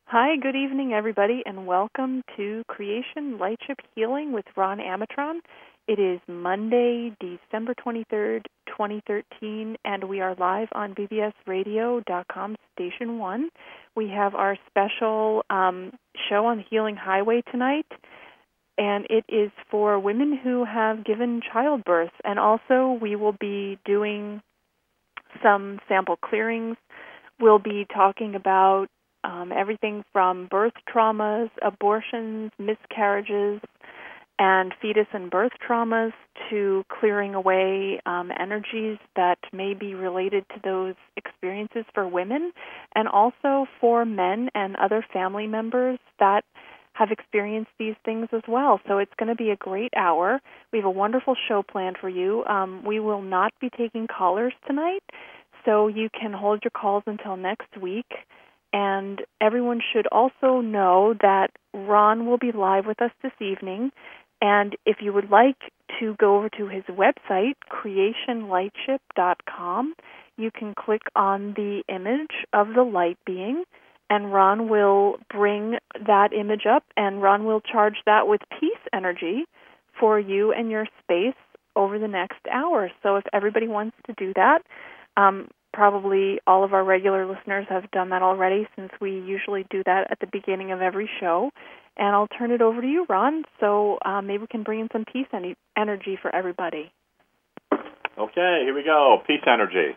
Hi, good evening, everybody, and welcome to Creation Lightship Healing with Ron Amatron. It is Monday, December 23rd, 2013, and we are live on bbsradio.com Station 1. We have our special show on the Healing Highway tonight, and it is for women who have given childbirth. And also we will be doing some sample clearings. We'll be talking about everything from birth traumas, abortions, miscarriages, and fetus and birth traumas to clearing away energies that may be related to those experiences for women, and also for men and other family members that have experienced these things as well. So it's going to be a great hour. We have a wonderful show planned for you. We will not be taking callers tonight, so you can hold your calls until next week. And everyone should also know that Ron will be live with us this evening. And if you would like to go over to his website, creationlightship.com, you can click on the image of the light being, and Ron will bring that image up, and Ron will charge that with peace energy for you and your space over the next hour. So if everybody wants to do that, probably all of our regular listeners have done that already, since we usually do that at the beginning of every show. And I'll turn it over to you, Ron, so maybe we can bring in some peace energy for everybody. Okay, here we go. Peace energy.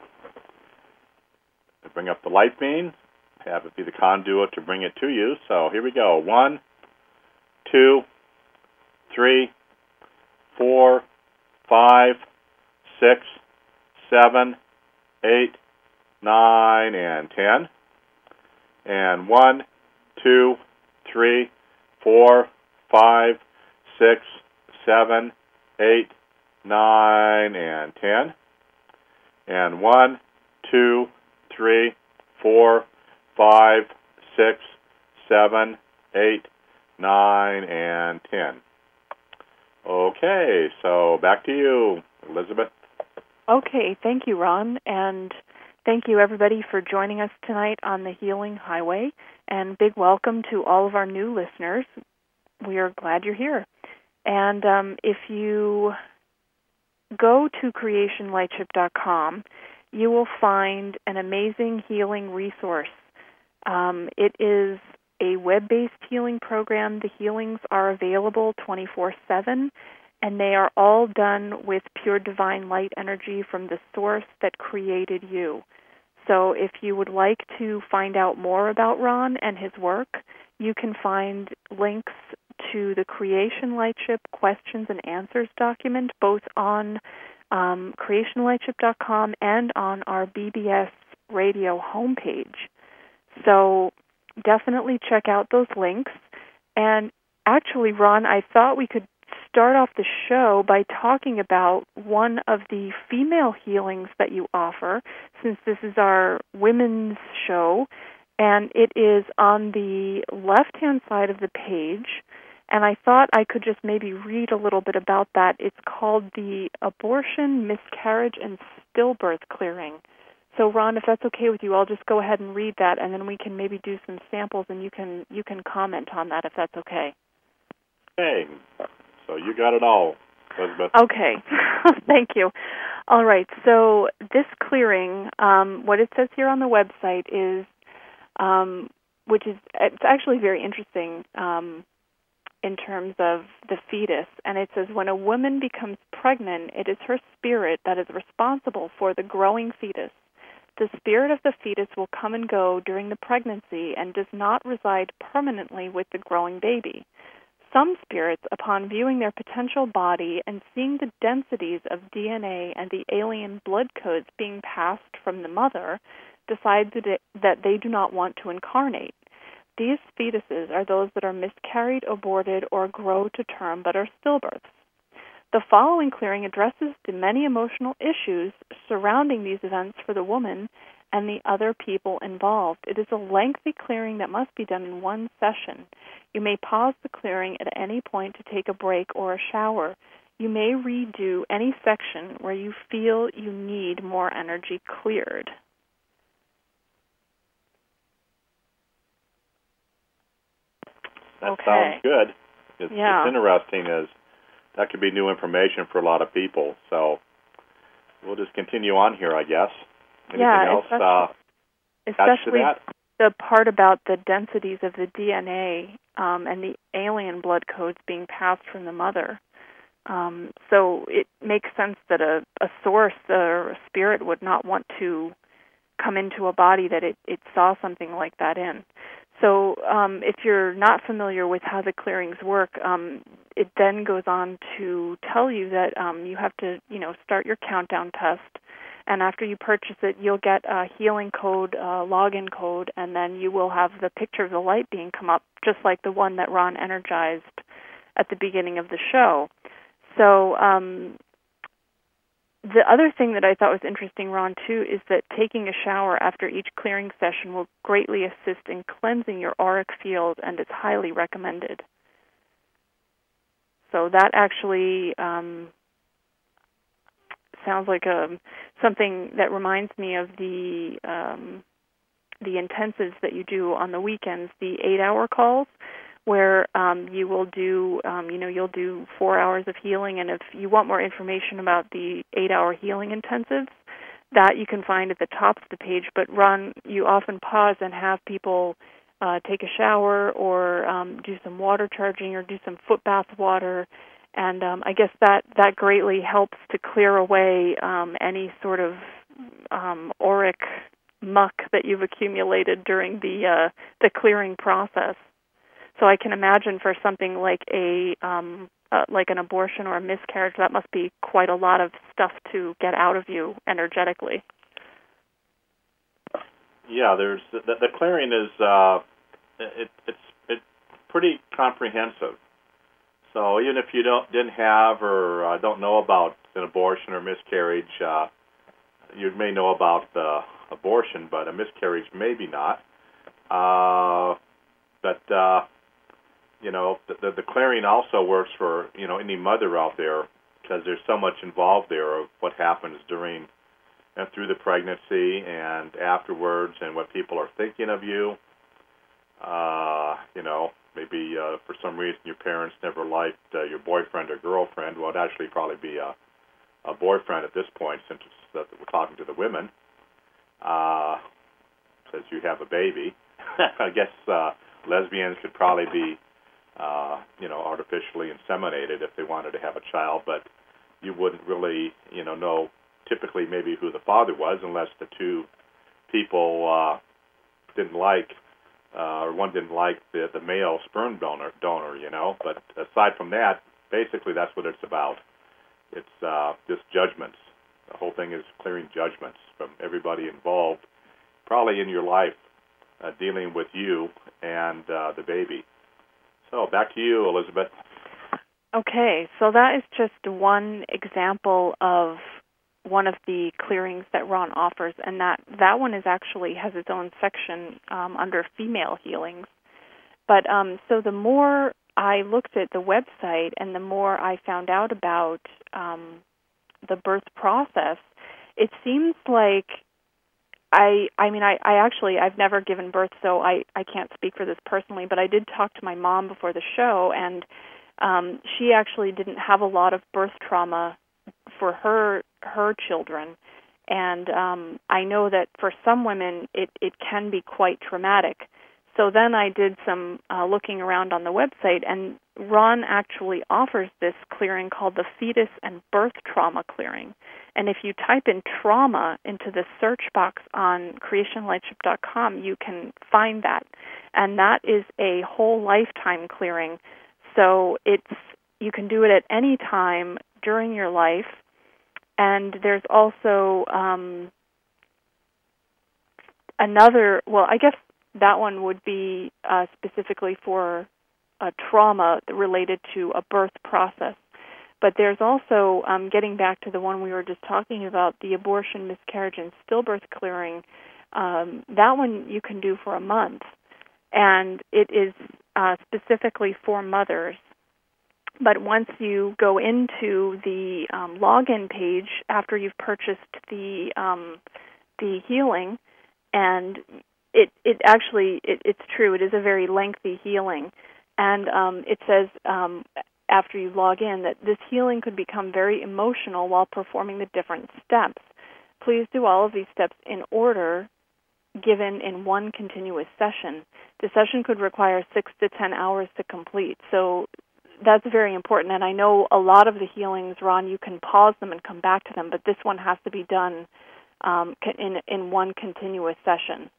I bring up the light beam, have it be the conduit to bring it to you. So here we go. 1, 2, 3, 4, 5, 6, 7, 8, 9, and 10. And 1, 2, 3, 4, 5, 6, 7, 8, 9, and 10. And 1, 2, 3, 4, 5, 6, 7, 8, 9, and 10. Okay, so back to you, Elizabeth. Okay, thank you, Ron, and thank you, everybody, for joining us tonight on the Healing Highway, and big welcome to all of our new listeners. We are glad you're here. And if you go to creationlightship.com, you will find an amazing healing resource. It is a web-based healing program. The healings are available 24/7, and they are all done with pure divine light energy from the source that created you. So if you would like to find out more about Ron and his work, you can find links to the Creation Lightship Questions and Answers document, both on creationlightship.com and on our BBS radio homepage. So definitely check out those links. And actually, Ron, I thought we could start off the show by talking about one of the female healings that you offer, since this is our women's show, and it is on the left-hand side of the page, and I thought I could just maybe read a little bit about that. It's called the Abortion, Miscarriage, and Stillbirth Clearing. So, Ron, if that's okay with you, I'll just go ahead and read that, and then we can maybe do some samples, and you can comment on that if that's okay. Okay. So you got it all, Elizabeth. Okay. Thank you. All right. So this clearing, what it says here on the website is, it's actually very interesting in terms of the fetus. And it says, when a woman becomes pregnant, it is her spirit that is responsible for the growing fetus. The spirit of the fetus will come and go during the pregnancy and does not reside permanently with the growing baby. Some spirits, upon viewing their potential body and seeing the densities of DNA and the alien blood codes being passed from the mother, decide that they do not want to incarnate. These fetuses are those that are miscarried, aborted, or grow to term but are stillbirths. The following clearing addresses the many emotional issues surrounding these events for the woman and the other people involved. It is a lengthy clearing that must be done in one session. You may pause the clearing at any point to take a break or a shower. You may redo any section where you feel you need more energy cleared. That Okay. sounds good. It's interesting as that could be new information for a lot of people. So we'll just continue on here, I guess. Anything else? Especially the part about the densities of the DNA and the alien blood codes being passed from the mother. So it makes sense that a source or a spirit would not want to come into a body that it saw something like that in. So if you're not familiar with how the clearings work, it then goes on to tell you that you have to, start your countdown test. And after you purchase it, you'll get a healing code, login code, and then you will have the picture of the light being come up, just like the one that Ron energized at the beginning of the show. So the other thing that I thought was interesting, Ron, too, is that taking a shower after each clearing session will greatly assist in cleansing your auric field, and it's highly recommended. So that actually sounds like something that reminds me of the intensives that you do on the weekends, the 8-hour calls, where you will do, you'll do 4 hours of healing, and if you want more information about the 8-hour healing intensives, that you can find at the top of the page. But Ron, you often pause and have people take a shower or do some water charging or do some foot bath water. And I guess that greatly helps to clear away any sort of auric muck that you've accumulated during the clearing process. So I can imagine for something like like an abortion or a miscarriage, that must be quite a lot of stuff to get out of you energetically. Yeah, there's the clearing is it's pretty comprehensive. So even if you didn't have or don't know about an abortion or miscarriage, you may know about the abortion, but a miscarriage maybe not. But the clearing also works for any mother out there, because there's so much involved there of what happens during and through the pregnancy and afterwards, and what people are thinking of you. Maybe for some reason your parents never liked your boyfriend or girlfriend. Well, it'd actually probably be a boyfriend at this point, since we're talking to the women, since you have a baby. I guess lesbians could probably be, artificially inseminated if they wanted to have a child, but you wouldn't really, know typically maybe who the father was, unless the two people didn't like, or one didn't like the male sperm donor, But aside from that, basically that's what it's about. It's just judgments. The whole thing is clearing judgments from everybody involved, probably in your life, dealing with you and the baby. So back to you, Elizabeth. Okay, so that is just one example of one of the clearings that Ron offers, and that one actually has its own section under female healings. But so the more I looked at the website and the more I found out about the birth process, it seems like I've never given birth, so I can't speak for this personally, but I did talk to my mom before the show, and she actually didn't have a lot of birth trauma for her children. And I know that for some women it can be quite traumatic. So then I did some looking around on the website, and Ron actually offers this clearing called the Fetus and Birth Trauma Clearing. And if you type in trauma into the search box on creationlightship.com, you can find that. And that is a whole lifetime clearing. So you can do it at any time during your life. And there's also I guess that one would be specifically for a trauma related to a birth process. But there's also, getting back to the one we were just talking about, the abortion, miscarriage, and stillbirth clearing, that one you can do for a month. And it is specifically for mothers. But once you go into the login page after you've purchased the healing, and it's true, it is a very lengthy healing. And it says after you log in that this healing could become very emotional while performing the different steps. Please do all of these steps in order given in one continuous session. The session could require 6 to 10 hours to complete. So that's very important. And I know a lot of the healings, Ron, you can pause them and come back to them, but this one has to be done in one continuous session.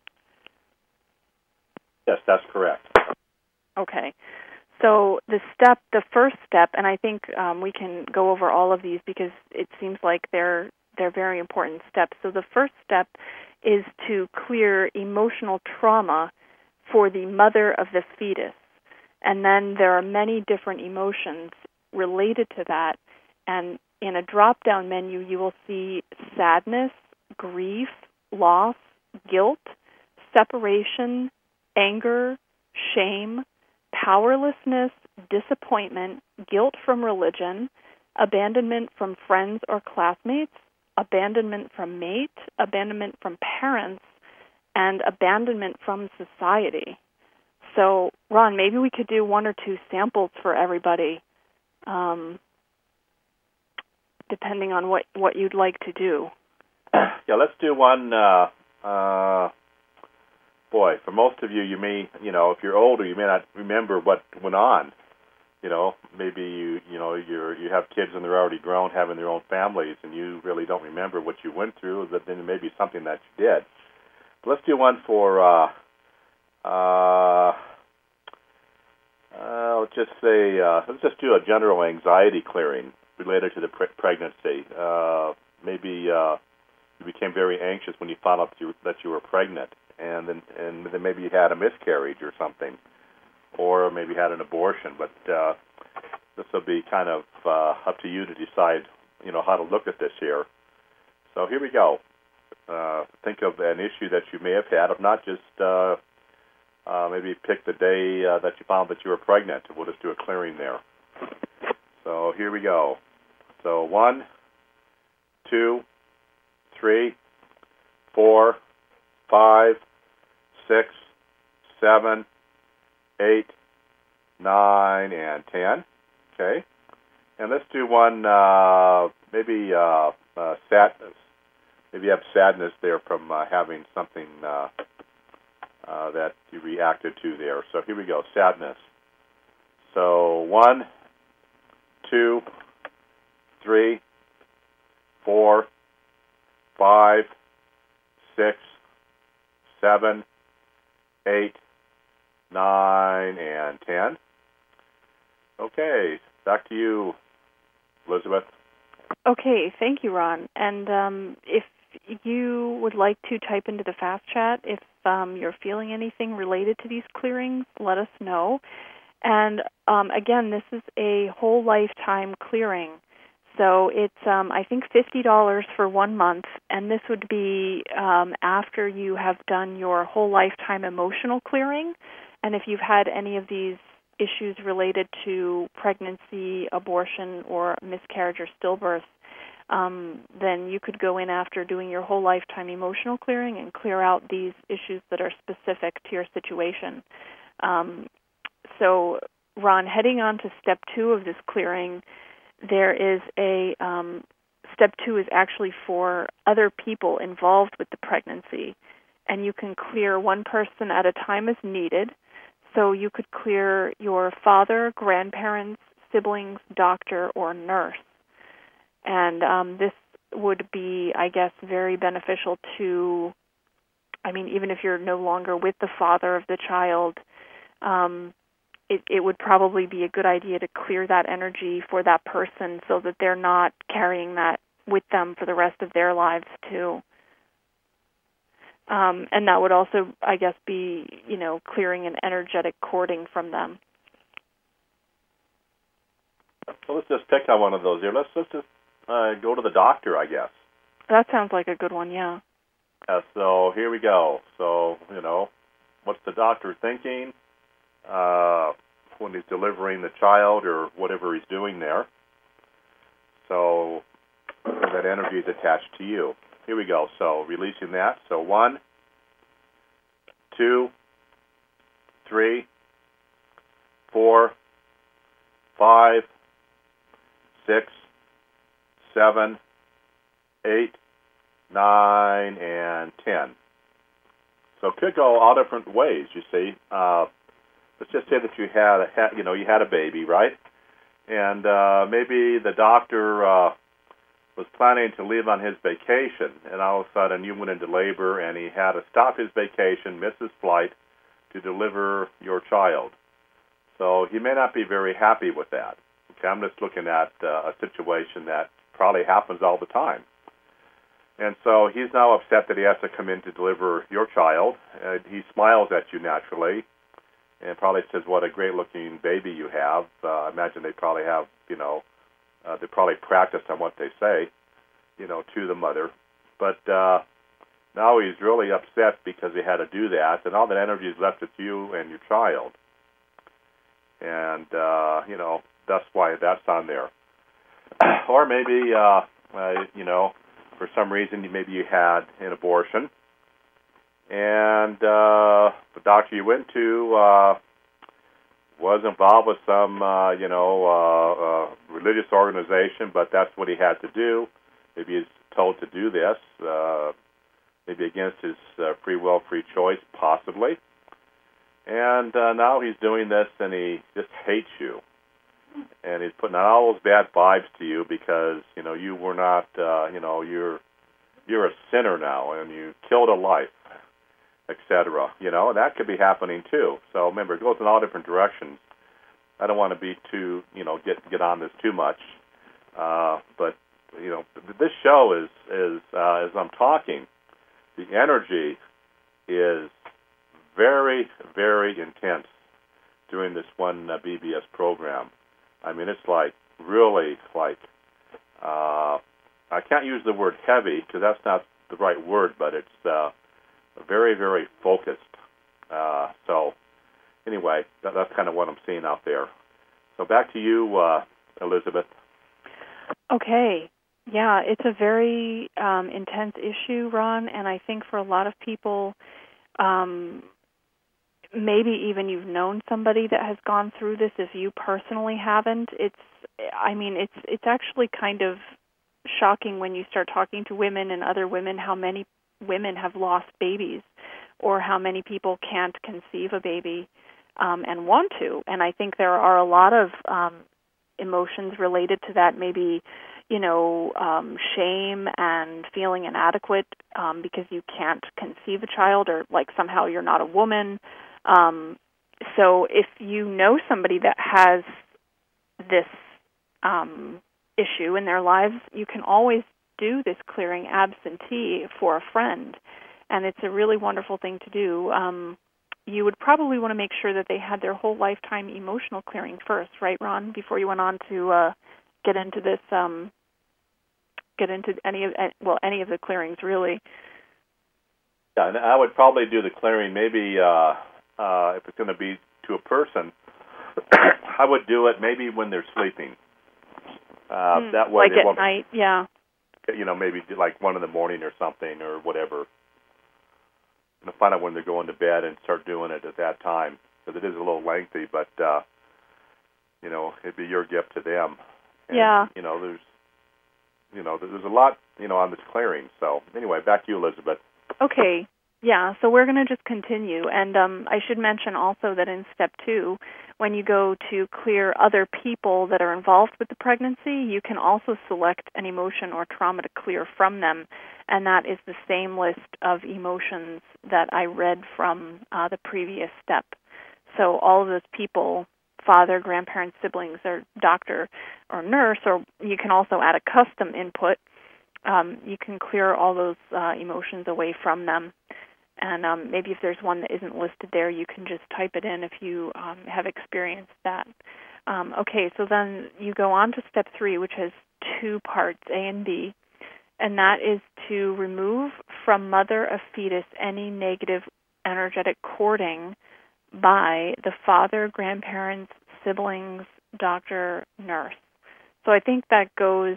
Yes, that's correct. Okay. So the first step, and I think we can go over all of these because it seems like they're very important steps. So the first step is to clear emotional trauma for the mother of the fetus. And then there are many different emotions related to that. And in a drop-down menu, you will see sadness, grief, loss, guilt, separation, anger, shame, powerlessness, disappointment, guilt from religion, abandonment from friends or classmates, abandonment from mate, abandonment from parents, and abandonment from society. So, Ron, maybe we could do 1 or 2 samples for everybody, depending on what you'd like to do. Yeah, let's do one. Boy, for most of you, you may, if you're older, you may not remember what went on. Maybe you have kids and they're already grown, having their own families, and you really don't remember what you went through. But then it may be something that you did. But let's do one for. Let's just do a general anxiety clearing related to the pregnancy. Maybe you became very anxious when you found out that you were pregnant, and then maybe you had a miscarriage or something, or maybe had an abortion. But this will be kind of up to you to decide, how to look at this here. So here we go. Think of an issue that you may have had. If not, just maybe pick the day that you found that you were pregnant. We'll just do a clearing there. So here we go. So 1, 2, 3, 4, 5, 6, 7, 8, 9, and 10. Okay. And let's do one, maybe sadness. Maybe you have sadness there from having something that you reacted to there. So here we go, sadness. So 1, 2, 3, 4, 5, 6, 7, 8, 9, and 10. Okay, back to you, Elizabeth. Okay, thank you, Ron. And if you would like to type into the fast chat, if you're feeling anything related to these clearings, let us know. And again, this is a whole lifetime clearing. So it's, I think, $50 for 1 month, and this would be after you have done your whole lifetime emotional clearing. And if you've had any of these issues related to pregnancy, abortion, or miscarriage or stillbirth, then you could go in after doing your whole lifetime emotional clearing and clear out these issues that are specific to your situation. So, Ron, heading on to step 2 of this clearing, there is a step 2 is actually for other people involved with the pregnancy, and you can clear one person at a time as needed. So you could clear your father, grandparents, siblings, doctor, or nurse. And this would be, I guess, very beneficial to, even if you're no longer with the father of the child, it would probably be a good idea to clear that energy for that person so that they're not carrying that with them for the rest of their lives, too. And that would also, I guess, be, clearing an energetic cording from them. So let's just pick on one of those here. Let's just go to the doctor, I guess. That sounds like a good one, yeah. So here we go. So, what's the doctor thinking when he's delivering the child or whatever he's doing there? So that energy is attached to you. Here we go. So releasing that. So 1, 2, 3, 4, 5, 6, 7, 8, 9, and 10. So it could go all different ways. You see, let's just say that you had a baby, right? And maybe the doctor was planning to leave on his vacation, and all of a sudden you went into labor, and he had to stop his vacation, miss his flight, to deliver your child. So he may not be very happy with that. Okay, I'm just looking at a situation that probably happens all the time. And so he's now upset that he has to come in to deliver your child. He smiles at you naturally and probably says, what a great-looking baby you have. I imagine they probably have, they probably practice on what they say, to the mother. But now he's really upset because he had to do that, and all that energy is left with you and your child. And, that's why that's on there. Or maybe, for some reason, maybe you had an abortion, and the doctor you went to was involved with some, religious organization, but that's what he had to do. Maybe he's told to do this, maybe against his free will, free choice, possibly. And now he's doing this, and he just hates you. And he's putting out all those bad vibes to you because, you were not, you're a sinner now, and you killed a life, etc. And that could be happening too. So remember, it goes in all different directions. I don't want to be too, get on this too much. But, this show is as I'm talking, the energy is very, very intense during this one BBS program. I mean, it's really I can't use the word heavy because that's not the right word, but it's very, very focused. So anyway, that's kind of what I'm seeing out there. So back to you, Elizabeth. Okay. Yeah, it's a very intense issue, Ron, and I think for a lot of people, maybe even you've known somebody that has gone through this. If you personally haven't, it's actually kind of shocking when you start talking to women and other women how many women have lost babies or how many people can't conceive a baby and want to. And I think there are a lot of emotions related to that, maybe, shame and feeling inadequate because you can't conceive a child or somehow you're not a woman. So if you know somebody that has this issue in their lives, you can always do this clearing absentee for a friend, and it's a really wonderful thing to do. You would probably want to make sure that they had their whole lifetime emotional clearing first, right, Ron, before you went on to get into this, get into any of the clearings, really. Yeah, and I would probably do the clearing maybe if it's going to be to a person, I would do it maybe when they're sleeping. That way, at night, yeah. Maybe like 1 in the morning or something or whatever. Find out when they're going to bed and start doing it at that time, because it is a little lengthy, but it'd be your gift to them. And, yeah. There's a lot on this clearing. So anyway, back to you, Elizabeth. Okay. Yeah, so we're going to just continue. And I should mention also that in step 2, when you go to clear other people that are involved with the pregnancy, you can also select an emotion or trauma to clear from them. And that is the same list of emotions that I read from the previous step. So all of those people, father, grandparents, siblings, or doctor or nurse, or you can also add a custom input, you can clear all those emotions away from them. And maybe if there's one that isn't listed there, you can just type it in if you have experienced that. Okay, so then you go on to step 3, which has 2 parts, A and B, and that is to remove from mother of fetus any negative energetic cording by the father, grandparents, siblings, doctor, nurse. So I think that goes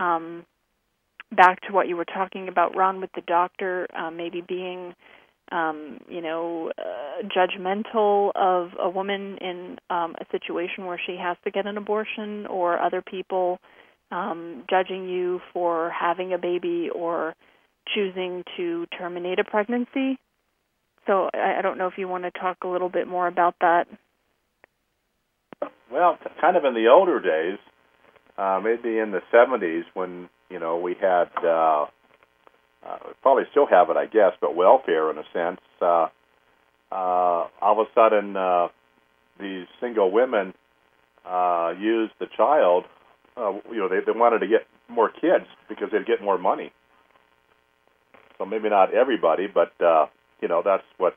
back to what you were talking about, Ron, with the doctor maybe being judgmental of a woman in a situation where she has to get an abortion, or other people judging you for having a baby or choosing to terminate a pregnancy. So I don't know if you want to talk a little bit more about that. Well, kind of in the older days, maybe in the 70s when, we had, probably still have it, I guess, but welfare in a sense, all of a sudden these single women used the child, they wanted to get more kids because they'd get more money. So maybe not everybody, but, that's what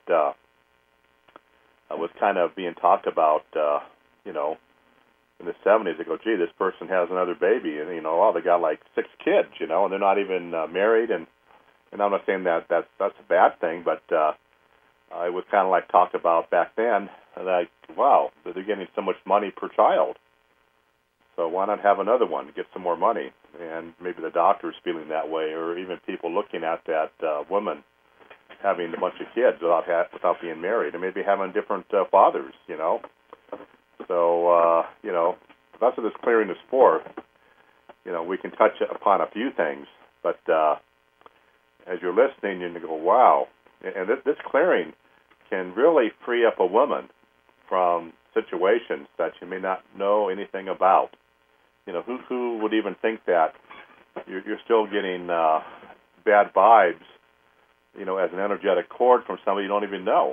was kind of being talked about, in the 70s. They go, gee, this person has another baby, and, they got like 6 kids, and they're not even married, and I'm not saying that's a bad thing, but it was kind of like talked about back then, like, wow, they're getting so much money per child, so why not have another one to get some more money? And maybe the doctor's feeling that way, or even people looking at that woman having a bunch of kids without being married, and maybe having different fathers, So, that's what this clearing is for. We can touch upon a few things, but as you're listening, you go, wow. And this clearing can really free up a woman from situations that you may not know anything about. Who would even think that you're still getting bad vibes, as an energetic cord from somebody you don't even know,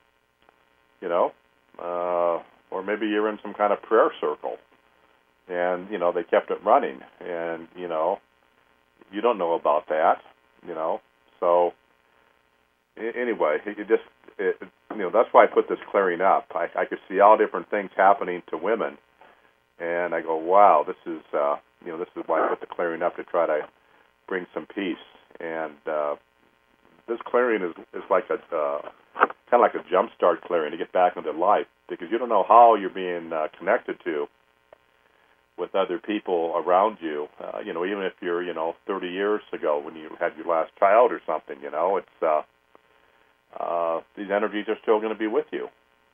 or maybe you're in some kind of prayer circle, and, they kept it running, and, you don't know about that, So, anyway, that's why I put this clearing up. I could see all different things happening to women, and I go, wow, this is why I put the clearing up, to try to bring some peace. And this clearing is like kind of like a jumpstart clearing to get back into life, because you don't know how you're being connected to with other people around you. Even if you're 30 years ago when you had your last child or something, it's these energies are still going to be with you.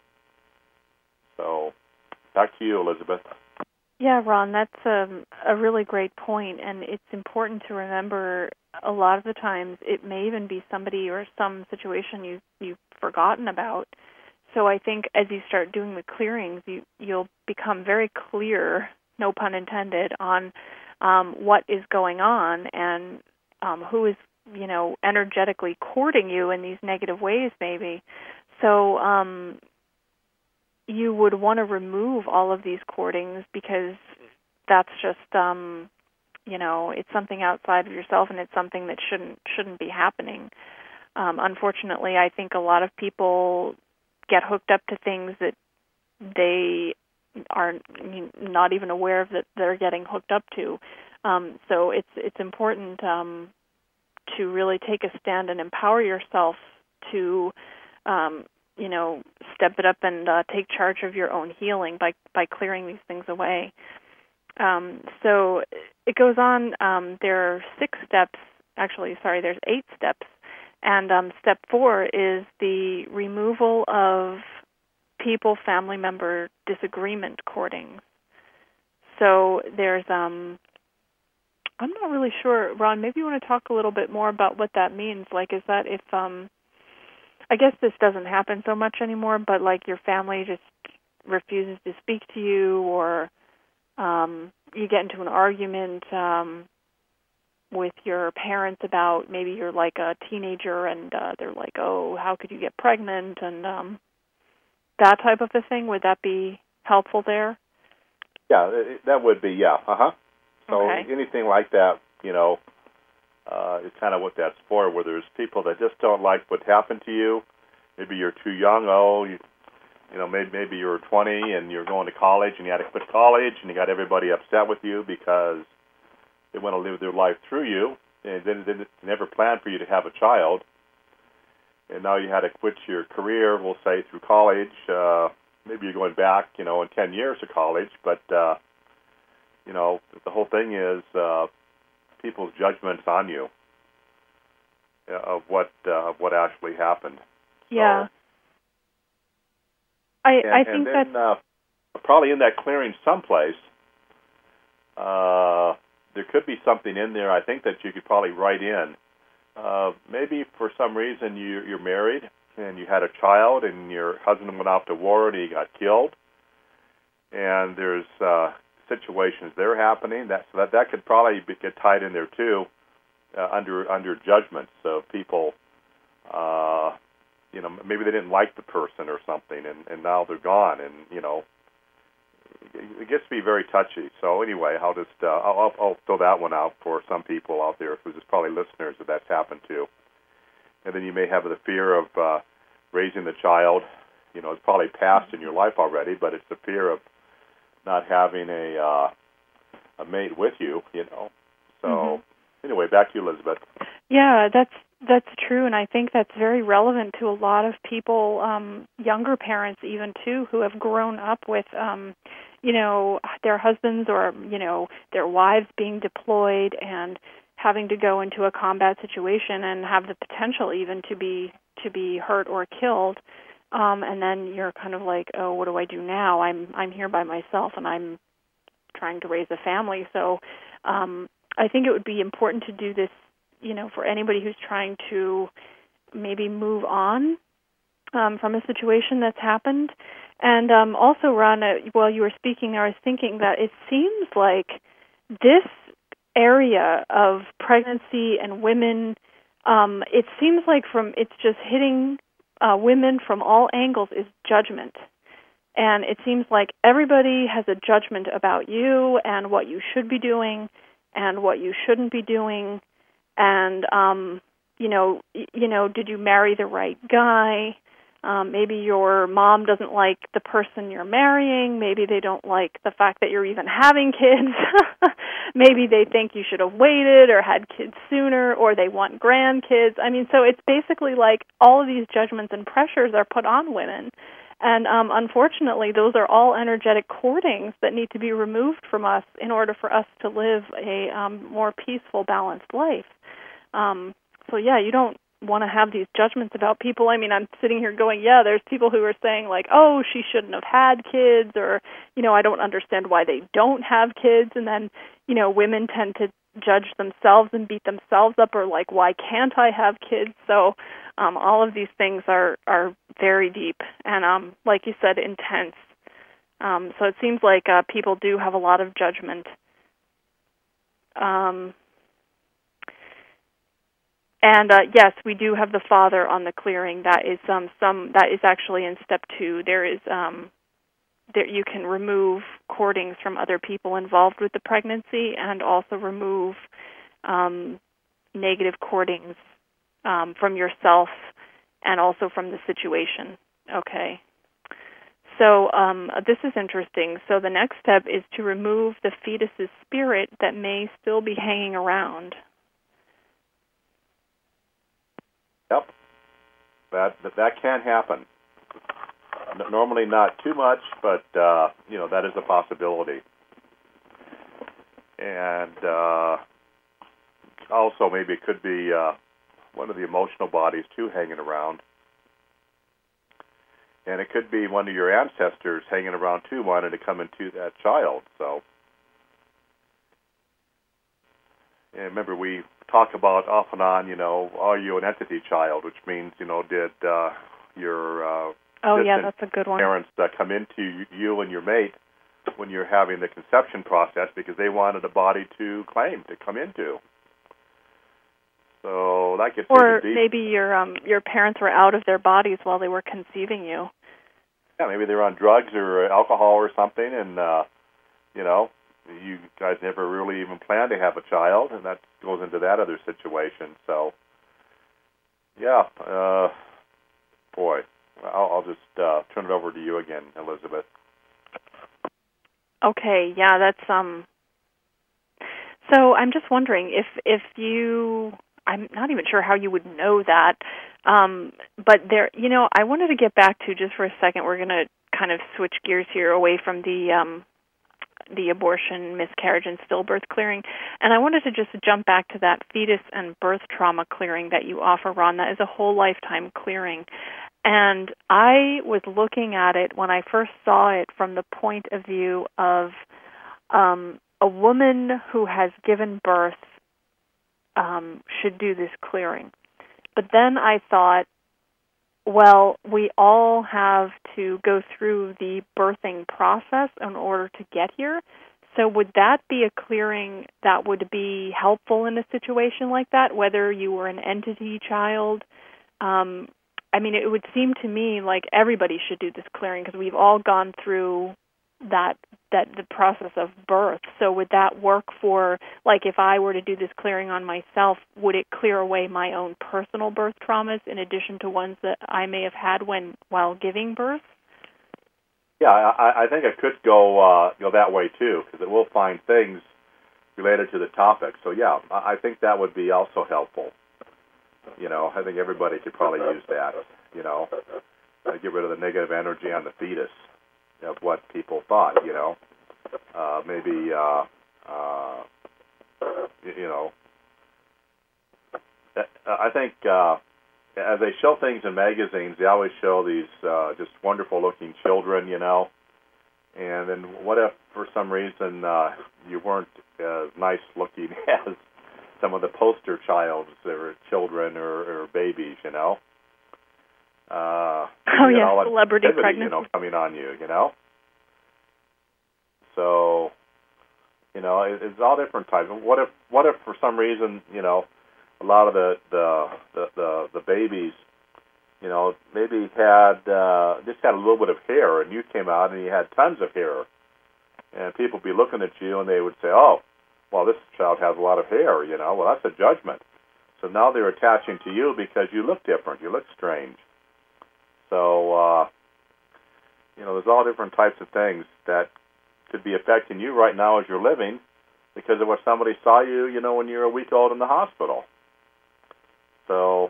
So back to you, Elizabeth. Yeah, Ron, that's a really great point, and it's important to remember a lot of the times it may even be somebody or some situation you've forgotten about. So I think as you start doing the clearings, you'll become very clear, no pun intended, on what is going on and who is, energetically courting you in these negative ways maybe. So you would want to remove all of these courtings, because that's just, it's something outside of yourself, and it's something that shouldn't be happening. Unfortunately, I think a lot of people get hooked up to things that they are not even aware of that they're getting hooked up to. So it's important to really take a stand and empower yourself to step it up and take charge of your own healing by clearing these things away. So it goes on. There are 6 steps. Actually, sorry, there's 8 steps. And step 4 is the removal of family member disagreement courtings. So there's, I'm not really sure, Ron, maybe you want to talk a little bit more about what that means. Like, is that if, I guess this doesn't happen so much anymore, but like your family just refuses to speak to you, or you get into an argument with your parents about, maybe you're like a teenager and they're like, oh, how could you get pregnant, and that type of a thing. Would that be helpful there? Yeah, that would be, yeah. So okay. Anything like that, is kind of what that's for, where there's people that just don't like what happened to you. Maybe you're too young. Maybe you were 20 and you're going to college and you had to quit college, and you got everybody upset with you because they want to live their life through you, and then they never planned for you to have a child. And now you had to quit your career, we'll say, through college. Maybe you're going back, in 10 years to college, but, the whole thing is people's judgments on you of what actually happened. Yeah. I think and then, probably in that clearing someplace, there could be something in there, I think, that you could probably write in. Maybe for some reason you're married and you had a child and your husband went off to war and he got killed, and there's situations there happening. That could probably get tied in there too, under judgments. So people, maybe they didn't like the person or something, and now they're gone, and it gets to be very touchy. So anyway, I'll just I'll throw that one out for some people out there, because there's probably listeners that that's happened to. And then you may have the fear of raising the child. It's probably passed in your life already, but it's the fear of not having a mate with you. So anyway, back to you, Elizabeth. Yeah, that's true, and I think that's very relevant to a lot of people, younger parents even too, who have grown up with, their husbands or their wives being deployed and having to go into a combat situation and have the potential even to be hurt or killed, and then you're kind of like, oh, what do I do now? I'm here by myself and I'm trying to raise a family. So I think it would be important to do this, for anybody who's trying to maybe move on from a situation that's happened. And also, Ron, while you were speaking there, I was thinking that it seems like this area of pregnancy and women, it seems like it's just hitting women from all angles is judgment. And it seems like everybody has a judgment about you and what you should be doing and what you shouldn't be doing. And, did you marry the right guy? Maybe your mom doesn't like the person you're marrying. Maybe they don't like the fact that you're even having kids. Maybe they think you should have waited or had kids sooner, or they want grandkids. So it's basically like all of these judgments and pressures are put on women. And unfortunately, those are all energetic cordings that need to be removed from us in order for us to live a more peaceful, balanced life. So you don't want to have these judgments about people. I'm sitting here going, there's people who are saying like, oh, she shouldn't have had kids, or, I don't understand why they don't have kids. And then, women tend to judge themselves and beat themselves up, or like, why can't I have kids? So all of these things are very deep and, like you said, intense. So it seems like people do have a lot of judgment. And yes, we do have the Father on the clearing. That is that is actually in step 2. There is there you can remove cordings from other people involved with the pregnancy, and also remove negative cordings from yourself and also from the situation. Okay. So this is interesting. So the next step is to remove the fetus's spirit that may still be hanging around. Yep, that can happen. Normally not too much, but that is a possibility. And also maybe it could be one of the emotional bodies too hanging around, and it could be one of your ancestors hanging around too, wanting to come into that child. So, and remember we talk about off and on, are you an entity child, which means, did your that's a good one. Parents come into you and your mate when you're having the conception process because they wanted a body to come into. So that gets or deep. Maybe your parents were out of their bodies while they were conceiving you. Yeah, maybe they were on drugs or alcohol or something, and you guys never really even planned to have a child, and that goes into that other situation. So, yeah, boy, I'll just turn it over to you again, Elizabeth. Okay, yeah, that's So I'm just wondering if you, I'm not even sure how you would know that, but there, I wanted to get back to, just for a second, we're going to kind of switch gears here away from the abortion, miscarriage, and stillbirth clearing. And I wanted to just jump back to that fetus and birth trauma clearing that you offer, Ron. That is a whole lifetime clearing. And I was looking at it when I first saw it from the point of view of a woman who has given birth should do this clearing. But then I thought, well, we all have to go through the birthing process in order to get here. So would that be a clearing that would be helpful in a situation like that, whether you were an entity child? I mean, it would seem to me like everybody should do this clearing because we've all gone through that the process of birth. So would that work for, like, if I were to do this clearing on myself, would it clear away my own personal birth traumas in addition to ones that I may have had while giving birth? Yeah, I think it could go that way too, because it will find things related to the topic. So yeah, I think that would be also helpful. I think everybody could probably use that. Get rid of the negative energy on the fetus of what people thought. Maybe I think as they show things in magazines, they always show these just wonderful-looking children, And then what if, for some reason, you weren't as nice-looking as some of the poster children or babies, celebrity pregnancy. Coming on you, So, it's all different types. What if for some reason, a lot of the babies, maybe had just had a little bit of hair, and you came out and you had tons of hair, and people would be looking at you and they would say, "Oh, well, this child has a lot of hair." Well, that's a judgment. So now they're attaching to you because you look different, you look strange. So, there's all different types of things that could be affecting you right now as you're living because of what somebody saw you, when you were a week old in the hospital. So,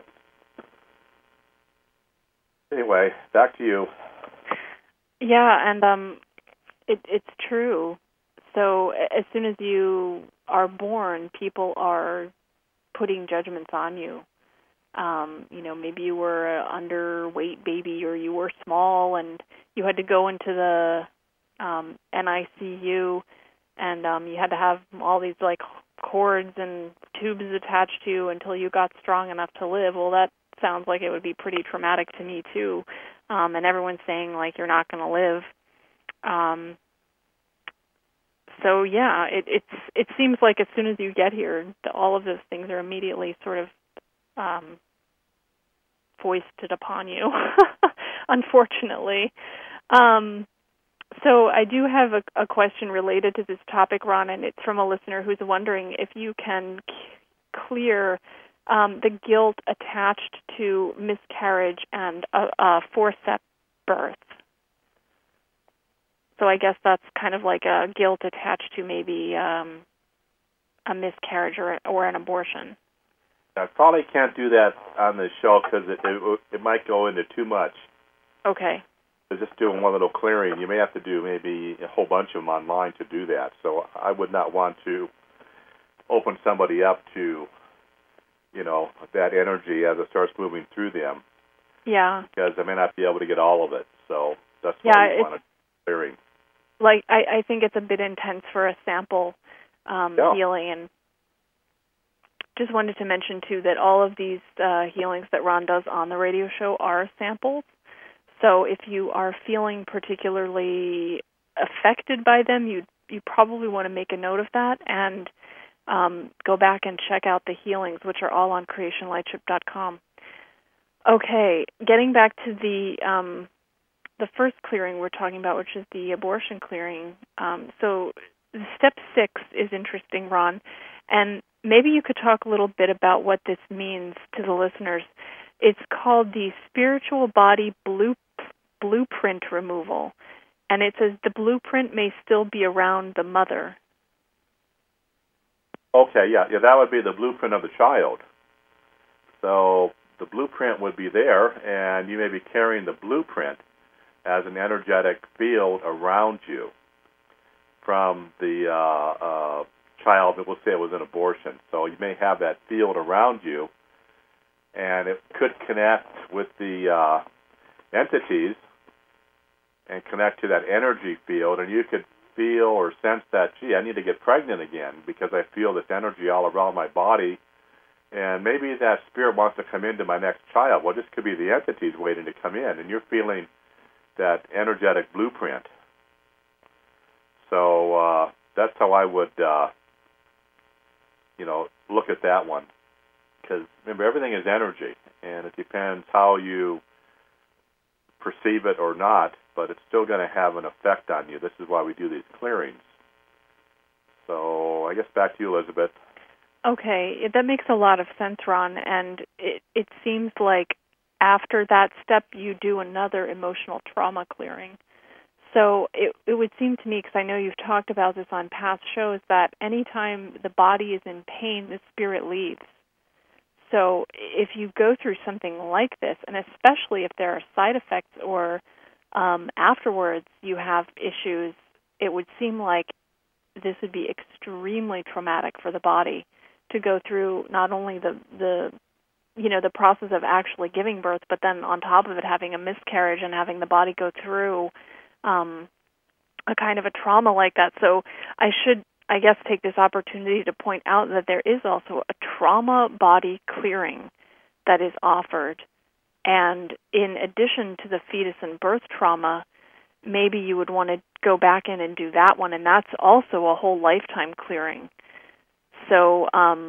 anyway, back to you. Yeah, and it's true. So as soon as you are born, people are putting judgments on you. Maybe you were an underweight baby or you were small and you had to go into the NICU and you had to have all these like cords and tubes attached to you until you got strong enough to live. Well, that sounds like it would be pretty traumatic to me too. And everyone's saying like you're not going to live. So yeah, it seems like as soon as you get here, all of those things are immediately sort of foisted upon you, unfortunately. So I do have a question related to this topic, Ron, and it's from a listener who's wondering if you can clear the guilt attached to miscarriage and a forceps birth. So I guess that's kind of like a guilt attached to maybe a miscarriage or an abortion. I probably can't do that on the show because it might go into too much. Okay. So just doing one little clearing, you may have to do maybe a whole bunch of them online to do that. So I would not want to open somebody up to, that energy as it starts moving through them. Yeah. Because I may not be able to get all of it. So that's why you want to clearing. Like I think it's a bit intense for a sample healing, and just wanted to mention too that all of these healings that Ron does on the radio show are samples. So if you are feeling particularly affected by them, you probably want to make a note of that and go back and check out the healings, which are all on creationlightship.com. Okay, getting back to the first clearing we're talking about, which is the abortion clearing. So step 6 is interesting, Ron, and maybe you could talk a little bit about what this means to the listeners. It's called the spiritual body blueprint removal, and it says the blueprint may still be around the mother. Okay, yeah, that would be the blueprint of the child. So the blueprint would be there, and you may be carrying the blueprint as an energetic field around you from the child that, we'll say it was an abortion. So you may have that field around you, and it could connect with the entities and connect to that energy field, and you could feel or sense that, gee, I need to get pregnant again because I feel this energy all around my body, and maybe that spirit wants to come into my next child. Well, this could be the entities waiting to come in, and you're feeling that energetic blueprint. So that's how I would, look at that one. Because remember, everything is energy, and it depends how you perceive it or not, but it's still going to have an effect on you. This is why we do these clearings. So I guess back to you, Elizabeth. Okay, that makes a lot of sense, Ron, and it seems like after that step you do another emotional trauma clearing. So it would seem to me, because I know you've talked about this on past shows, that anytime the body is in pain, the spirit leaves. So if you go through something like this, and especially if there are side effects or afterwards you have issues, it would seem like this would be extremely traumatic for the body to go through not only the process of actually giving birth, but then on top of it having a miscarriage and having the body go through a kind of a trauma like that. So I should, I guess, take this opportunity to point out that there is also a trauma body clearing that is offered. And in addition to the fetus and birth trauma, maybe you would want to go back in and do that one, and that's also a whole lifetime clearing. So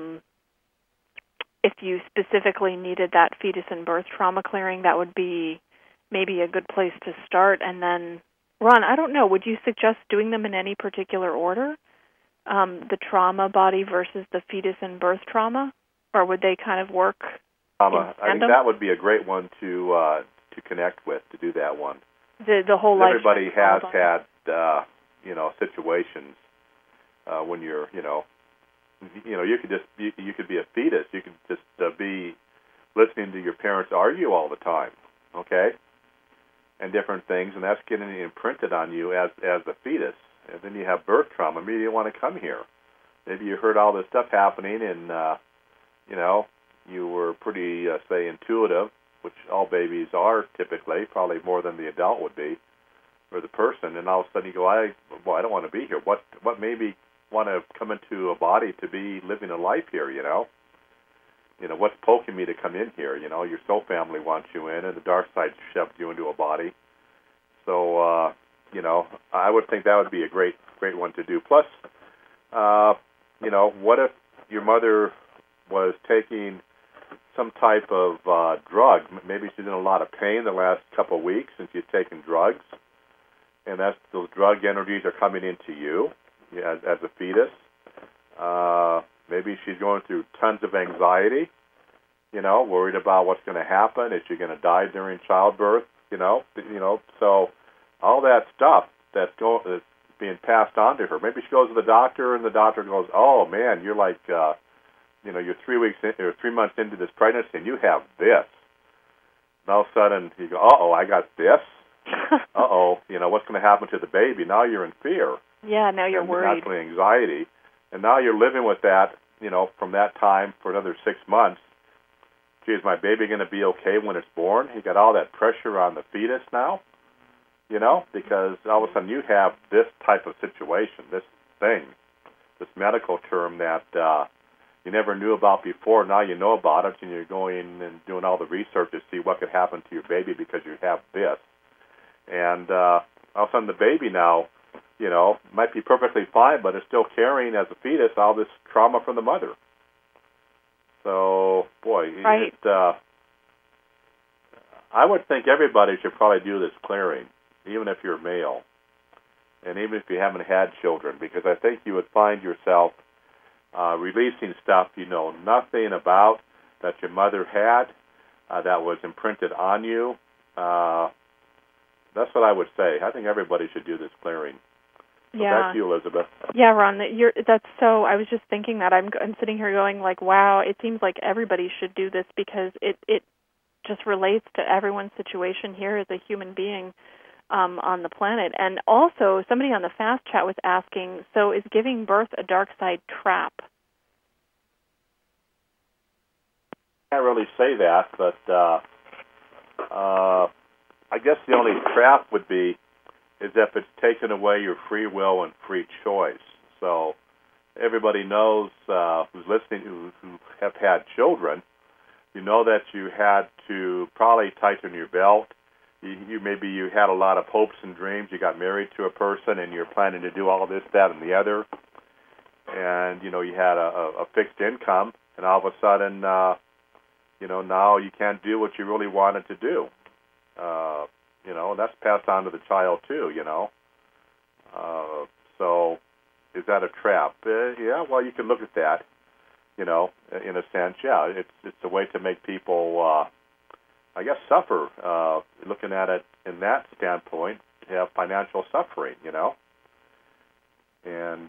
if you specifically needed that fetus and birth trauma clearing, that would be maybe a good place to start. And then, Ron, I don't know, would you suggest doing them in any particular order? The trauma body versus the fetus and birth trauma? Or would they kind of work in tandem? I think that would be a great one to connect with, to do that one. The whole life. Everybody has had, situations when you're, you could be a fetus. You could just be listening to your parents argue all the time, okay? And different things, and that's getting imprinted on you as a fetus. And then you have birth trauma. Maybe you want to come here. Maybe you heard all this stuff happening, and you were pretty, say, intuitive, which all babies are typically, probably more than the adult would be, or the person. And all of a sudden you go, I don't want to be here. What made me want to come into a body to be living a life here? What's poking me to come in here? Your soul family wants you in, and the dark side shoved you into a body. So, I would think that would be a great one to do. Plus, what if your mother was taking some type of drug? Maybe she's in a lot of pain the last couple of weeks and she's taking drugs, and those drug energies are coming into you as a fetus. Maybe she's going through tons of anxiety, worried about what's going to happen. Is she going to die during childbirth? So all that stuff that's being passed on to her. Maybe she goes to the doctor, and the doctor goes, "Oh man, you're like, you're 3 months into this pregnancy, and you have this." And all of a sudden, you go, "Uh-oh, I got this. Uh-oh, what's going to happen to the baby?" Now you're in fear. Yeah, now you're worried. Naturally anxiety, and now you're living with that, from that time for another 6 months. Gee, is my baby going to be okay when it's born? You got all that pressure on the fetus now, because all of a sudden you have this type of situation, this thing, this medical term that you never knew about before. Now you know about it, and you're going and doing all the research to see what could happen to your baby because you have this. And all of a sudden the baby now, might be perfectly fine, but it's still carrying as a fetus all this trauma from the mother. So, boy, right. I would think everybody should probably do this clearing, even if you're male, and even if you haven't had children, because I think you would find yourself releasing stuff you know nothing about that your mother had, that was imprinted on you. That's what I would say. I think everybody should do this clearing. So yeah. Back to you, Elizabeth. Yeah, Ron, that's so. I was just thinking that I'm sitting here going like, wow, it seems like everybody should do this because it just relates to everyone's situation here as a human being on the planet. And also, somebody on the Fast Chat was asking, so is giving birth a dark side trap? I can't really say that, but I I guess the only trap would be is if it's taken away your free will and free choice. So everybody knows who's listening who have had children, you know that you had to probably tighten your belt. Maybe you had a lot of hopes and dreams. You got married to a person, and you're planning to do all this, that, and the other. And, you had a fixed income, and all of a sudden, now you can't do what you really wanted to do. That's passed on to the child, too, So is that a trap? Yeah, well, you can look at that, in a sense. Yeah, it's a way to make people, suffer, looking at it in that standpoint, to have financial suffering, And,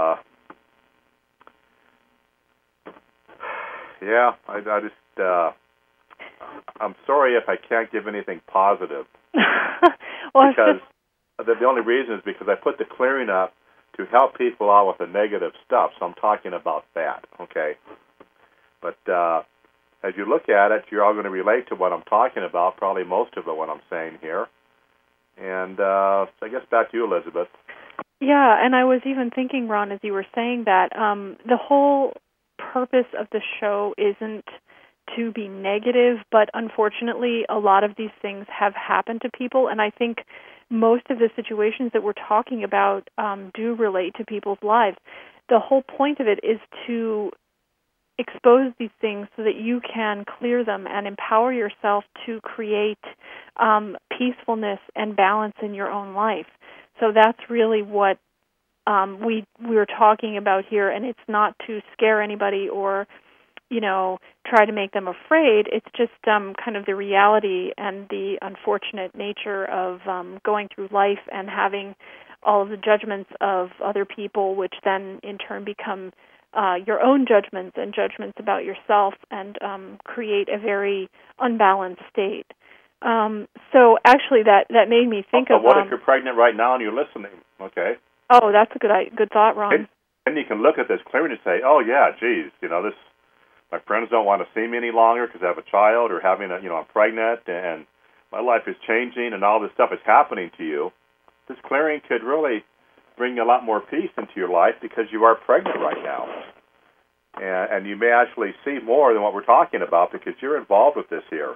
yeah, I just, I'm sorry if I can't give anything positive. Well, because the only reason is because I put the clearing up to help people out with the negative stuff, so I'm talking about that, okay? But as you look at it, you're all going to relate to what I'm talking about, probably most of what I'm saying here. And so I guess back to you, Elizabeth. Yeah, and I was even thinking, Ron, as you were saying that, the whole purpose of the show isn't to be negative, but unfortunately a lot of these things have happened to people, and I think most of the situations that we're talking about do relate to people's lives. The whole point of it is to expose these things so that you can clear them and empower yourself to create peacefulness and balance in your own life. So that's really what we're talking about here, and it's not to scare anybody or try to make them afraid. It's just kind of the reality and the unfortunate nature of going through life and having all of the judgments of other people, which then in turn become your own judgments and judgments about yourself and create a very unbalanced state. So actually that made me think of... What if you're pregnant right now and you're listening? Okay. Oh, that's a good thought, Ron. And you can look at this clearly and say, oh, yeah, geez, this... My friends don't want to see me any longer because I have a child or I'm pregnant and my life is changing and all this stuff is happening to you. This clearing could really bring a lot more peace into your life because you are pregnant right now. And you may actually see more than what we're talking about because you're involved with this here,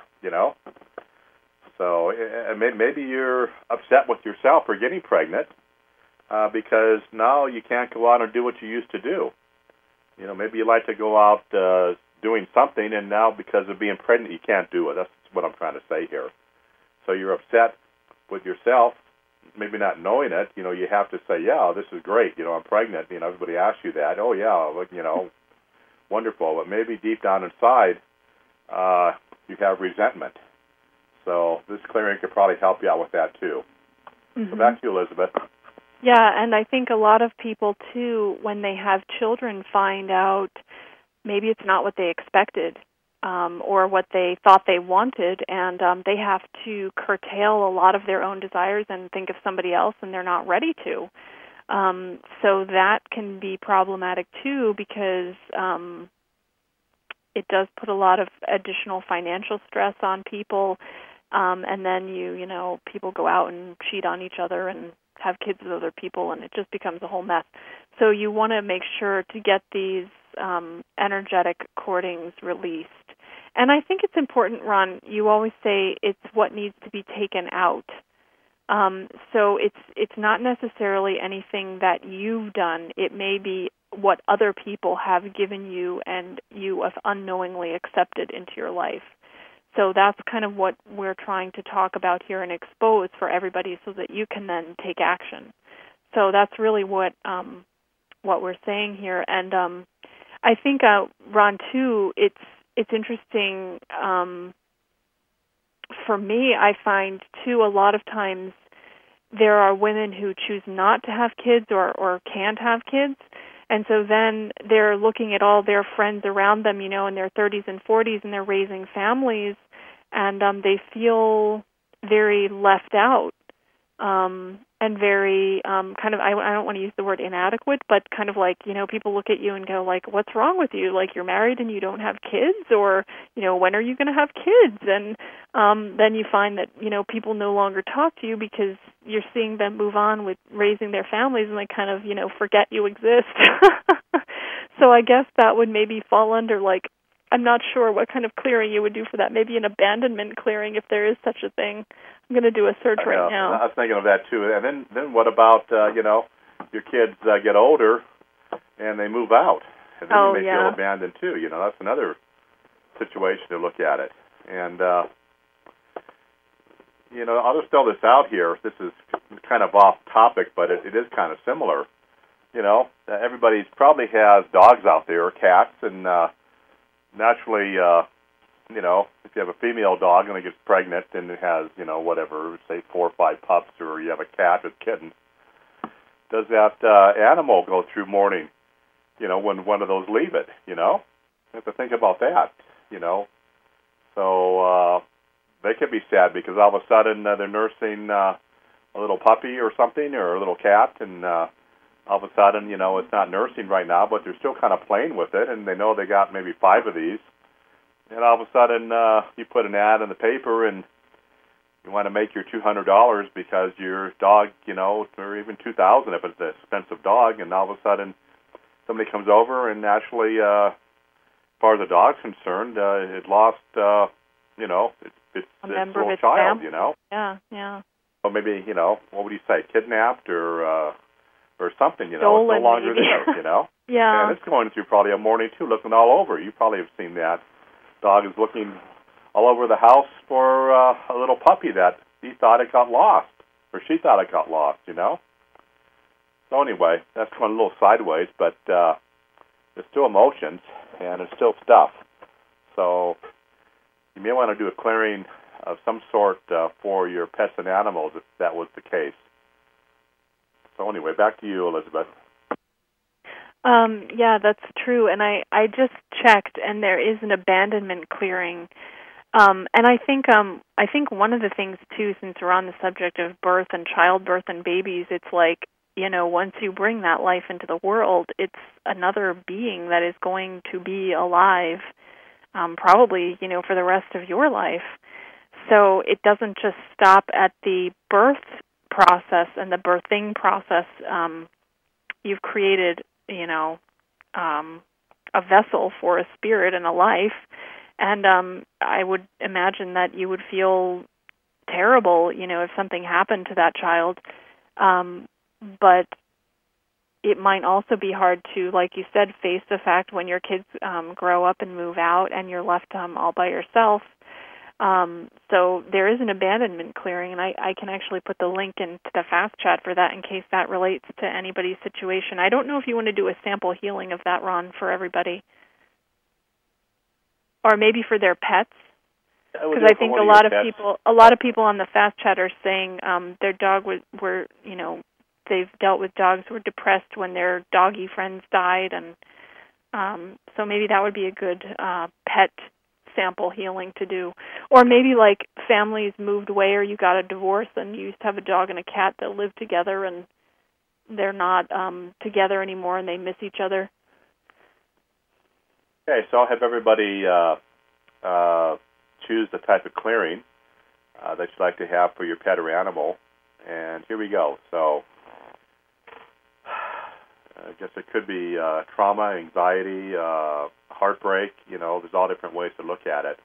So maybe you're upset with yourself for getting pregnant because now you can't go out and do what you used to do. Maybe you like to go out doing something, and now because of being pregnant, you can't do it. That's what I'm trying to say here. So you're upset with yourself, maybe not knowing it. You have to say, yeah, this is great. I'm pregnant. Everybody asks you that. Oh, yeah, look, wonderful. But maybe deep down inside, you have resentment. So this clearing could probably help you out with that, too. Mm-hmm. So back to you, Elizabeth. Yeah, and I think a lot of people, too, when they have children, find out maybe it's not what they expected or what they thought they wanted, and they have to curtail a lot of their own desires and think of somebody else, and they're not ready to. So that can be problematic, too, because it does put a lot of additional financial stress on people, and then people go out and cheat on each other and have kids with other people, and it just becomes a whole mess. So you want to make sure to get these energetic cordings released. And I think it's important, Ron, you always say it's what needs to be taken out. So it's not necessarily anything that you've done. It may be what other people have given you and you have unknowingly accepted into your life. So that's kind of what we're trying to talk about here and expose for everybody so that you can then take action. So that's really what we're saying here. And I think, Ron, too, it's interesting. For me, I find, too, a lot of times there are women who choose not to have kids or can't have kids. And so then they're looking at all their friends around them, in their 30s and 40s, and they're raising families, and they feel very left out. And and very kind of, I don't want to use the word inadequate, but kind of like, people look at you and go like, what's wrong with you? Like, you're married and you don't have kids, or, when are you going to have kids? And then you find that, people no longer talk to you because you're seeing them move on with raising their families, and they kind of, forget you exist. So I guess that would maybe fall under, like, I'm not sure what kind of clearing you would do for that. Maybe an abandonment clearing, if there is such a thing. I'm going to do a search right now. I was thinking of that too. And then what about your kids get older and they move out, and then you may feel abandoned too. That's another situation to look at it. And I'll just throw this out here. This is kind of off topic, but it is kind of similar. Everybody probably has dogs out there, or cats, and naturally, if you have a female dog and it gets pregnant and it has, whatever, say 4 or 5 pups, or you have a cat with kittens, does that animal go through mourning, when one of those leave it, You have to think about that, So they can be sad because all of a sudden they're nursing a little puppy or something, or a little cat, and all of a sudden, it's not nursing right now, but they're still kind of playing with it, and they know they got maybe 5 of these. And all of a sudden, you put an ad in the paper, and you want to make your $200 because your dog, or even $2,000 if it's an expensive dog, and all of a sudden somebody comes over and actually, as far as the dog's concerned, it lost, it's a member little of its child, family. Yeah. Or maybe, what would you say, kidnapped or something, Stolen, it's no longer maybe. there, Yeah. And it's going through probably a mourning too, looking all over. You probably have seen that. Dog is looking all over the house for a little puppy that he thought it got lost, or she thought it got lost, So anyway, that's going a little sideways, but it's still emotions, and it's still stuff. So you may want to do a clearing of some sort for your pets and animals if that was the case. So anyway, back to you, Elizabeth. Yeah, that's true. And I just checked, and there is an abandonment clearing. And I think one of the things too, since we're on the subject of birth and childbirth and babies, it's like, once you bring that life into the world, it's another being that is going to be alive, probably, for the rest of your life. So it doesn't just stop at the birth process and the birthing process. You've created, a vessel for a spirit and a life, and I would imagine that you would feel terrible, if something happened to that child. But it might also be hard to, like you said, face the fact when your kids grow up and move out and you're left all by yourself. So there is an abandonment clearing, and I can actually put the link into the fast chat for that in case that relates to anybody's situation. I don't know if you want to do a sample healing of that, Ron, for everybody, or maybe for their pets, because I think a lot of people on the fast chat are saying their dog were they've dealt with dogs who were depressed when their doggy friends died, and so maybe that would be a good pet sample healing to do. Or maybe like families moved away, or you got a divorce and you used to have a dog and a cat that lived together and they're not together anymore and they miss each other. Okay, so I'll have everybody choose the type of clearing that you'd like to have for your pet or animal. And here we go. So I guess it could be trauma, anxiety, heartbreak. There's all different ways to look at it.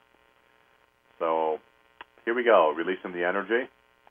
So here we go, releasing the energy.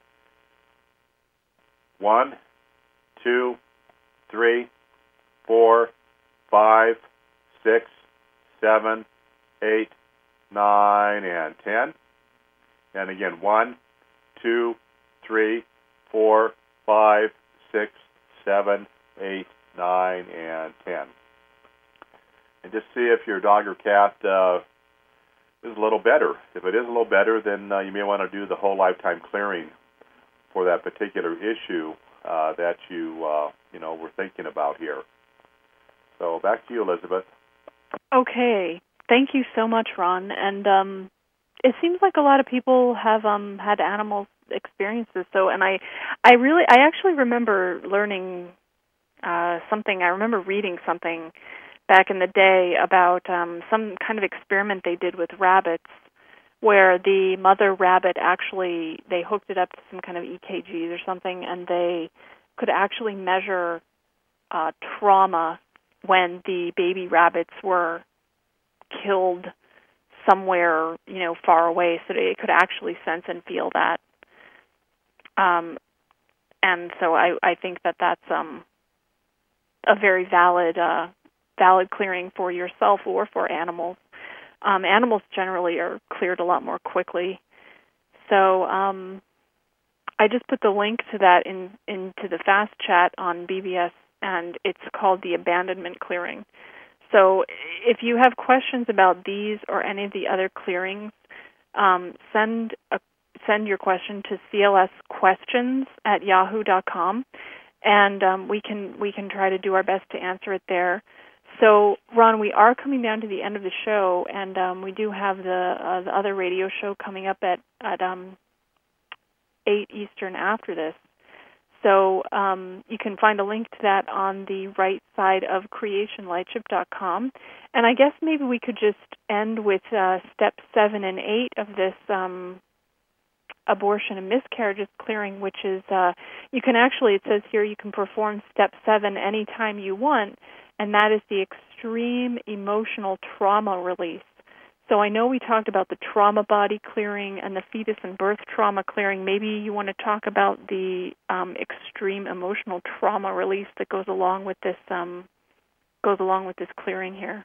1, 2, 3, 4, 5, 6, 7, 8, 9, and 10. And again, 1, 2, 3, 4, 5, 6, 7, 8, 9, and 10. And just see if your dog or cat is a little better. If it is a little better, then you may want to do the whole lifetime clearing for that particular issue that you were thinking about here. So back to you, Elizabeth. Okay. Thank you so much, Ron. And it seems like a lot of people have had animal experiences. So, and I actually remember learning something. I remember reading something back in the day about some kind of experiment they did with rabbits, where the mother rabbit actually, they hooked it up to some kind of EKGs or something, and they could actually measure trauma when the baby rabbits were killed somewhere, far away, so they could actually sense and feel that. And so I think that that's a very valid clearing for yourself or for animals. Animals generally are cleared a lot more quickly. So I just put the link to that into the fast chat on BBS, and it's called the Abandonment Clearing. So if you have questions about these or any of the other clearings, send your question to clsquestions@yahoo.com, and we can try to do our best to answer it there. So, Ron, we are coming down to the end of the show, and we do have the other radio show coming up at 8 Eastern after this. So you can find a link to that on the right side of creationlightship.com. And I guess maybe we could just end with step 7 and 8 of this abortion and miscarriages clearing, which is you can actually, it says here, you can perform step 7 anytime you want, and that is the extreme emotional trauma release. So I know we talked about the trauma body clearing and the fetus and birth trauma clearing. Maybe you want to talk about the extreme emotional trauma release that goes along with this clearing here.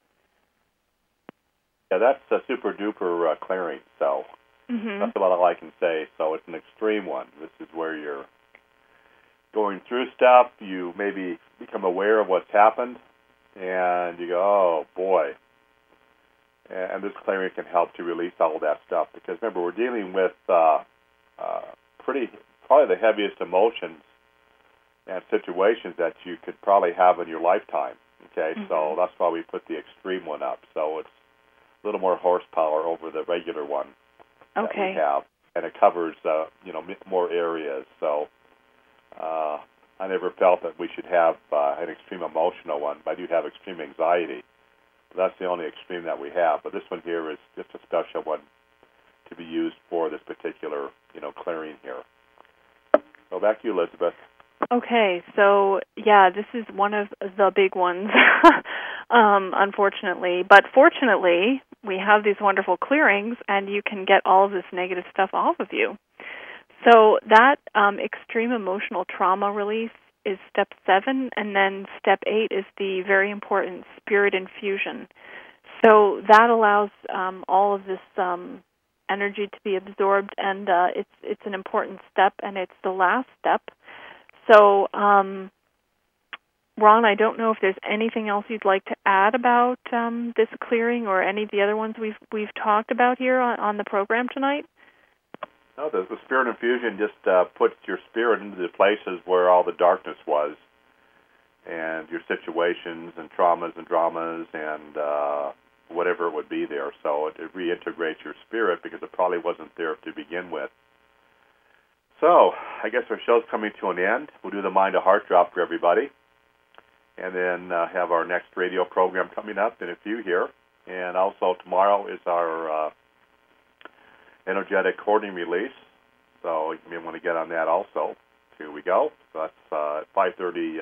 Yeah, that's a super duper clearing. So that's about all I can say. So it's an extreme one. This is where you're going through stuff. You maybe become aware of what's happened, and you go, "Oh boy." And this clearing can help to release all of that stuff, because remember, we're dealing with probably the heaviest emotions and situations that you could probably have in your lifetime. Okay, so that's why we put the extreme one up. So it's a little more horsepower over the regular one that we have, and it covers more areas. So I never felt that we should have an extreme emotional one, but I do have extreme anxiety. That's the only extreme that we have. But this one here is just a special one to be used for this particular, clearing here. So back to you, Elizabeth. Okay, so yeah, this is one of the big ones, unfortunately. But fortunately, we have these wonderful clearings, and you can get all of this negative stuff off of you. So that extreme emotional trauma release is step 7, and then step 8 is the very important spirit infusion. So that allows all of this energy to be absorbed, and it's an important step, and it's the last step. So, Ron, I don't know if there's anything else you'd like to add about this clearing or any of the other ones we've talked about here on the program tonight. No, the spirit infusion just puts your spirit into the places where all the darkness was, and your situations and traumas and dramas and whatever it would be there. So it reintegrates your spirit, because it probably wasn't there to begin with. So I guess our show's coming to an end. We'll do the Mind to Heart drop for everybody, and then have our next radio program coming up in a few here. And also tomorrow is our energetic hoarding release, so you may want to get on that also. Here we go. So that's 5:30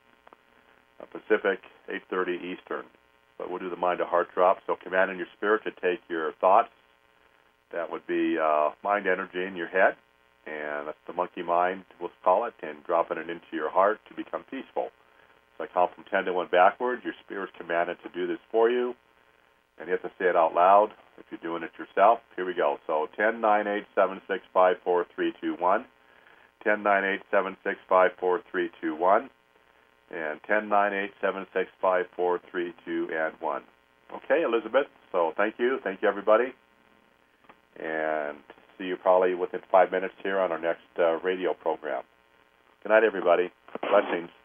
Pacific, 8:30 Eastern. But we'll do the Mind to Heart drop. So command in your spirit to take your thoughts, that would be mind energy in your head, and that's the monkey mind, we'll call it, and dropping it into your heart to become peaceful. So I count from 10 to 1 backwards. Your spirit's commanded to do this for you, and you have to say it out loud if you're doing it yourself. Here we go. So 10, 9, 8, 7, 6, 5, 4, 3, 2, 1. 10, 9, 8, 7, 6, 5, 4, 3, 2, 1. And 10, 9, 8, 7, 6, 5, 4, 3, 2, and 1. Okay, Elizabeth. So thank you. Thank you, everybody. And see you probably within 5 minutes here on our next radio program. Good night, everybody. Blessings.